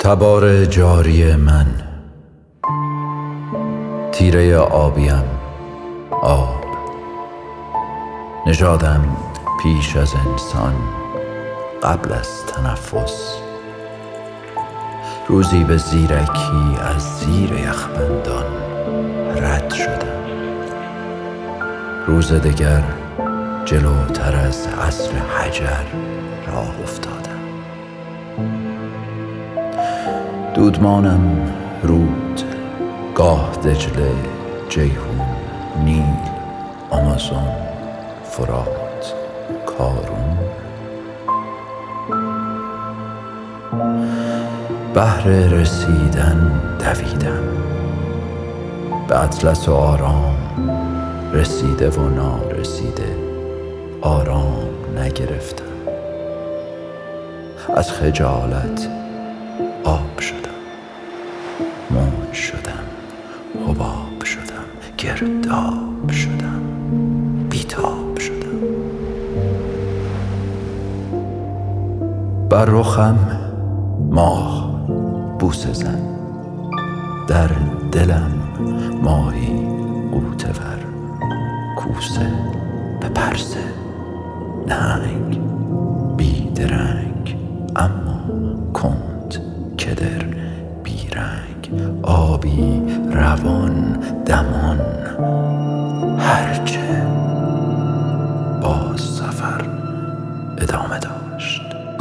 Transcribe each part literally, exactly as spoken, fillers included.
تبار جاری من، تیره آبیم آب، نژادم پیش از انسان قبل از تنفس. روزی به زیرکی از زیر یخبندان رد شدم، روز دگر جلوتر از عصر حجر راه افتادم. دودمانم رود، گاه دجله، جیهون، نیل، آمازون، فرات، کارون. بهر رسیدن دویدم، به اطلس و آرام رسیده و نارسیده آرام نگرفتم. از خجالت آب شدم، موج شدم، حباب شدم، گرداب شدم، بیتاب شدم. بر رخم ماه بوسه زن، در دلم ماهی غوطه ور، کوسه به پرسه، نهنگ بیدرنگ اما کند کدر، بیرنگ آبی روان دمان. هرچه باز سفر ادامه داشت.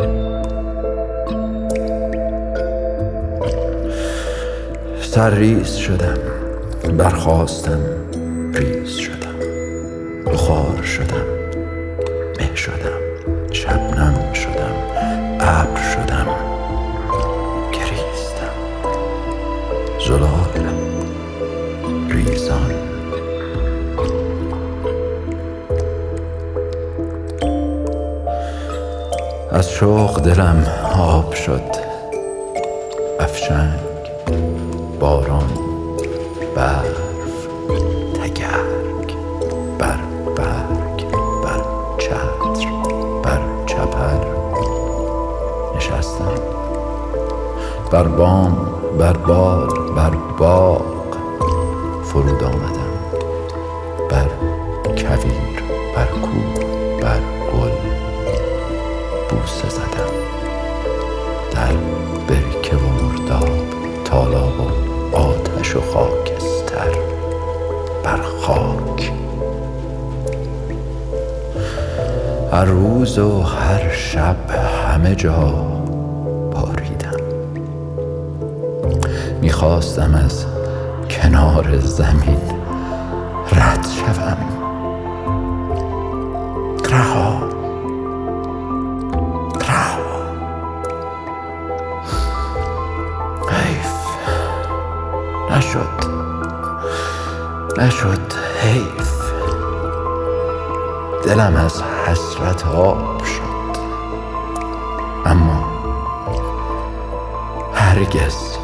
سرریز شدم، برخاستم، ریز شدم، بخار شدم، مه شدم، شبنم شدم، ابر شدم، گریستم، زلال ریزان. از شوق دلم آب شد، افشنگ، باران، برف، تگرگ، بر برگ، بر چتر، بر چپر نشستم. بر بام، بر بار، بر باغ فرود آمدم، بر کویر، بر کوه، بر گل بوسه زدم، در برکه و مرداب، تالاب و آتش و خاکستر، بر خاک. هر روز و هر شب همه جا باریدم. میخواستم از کنار زمین رد شوم. رها رها حیف نشد نشد حیف. دلم از حسرت آب شد، اما هرگز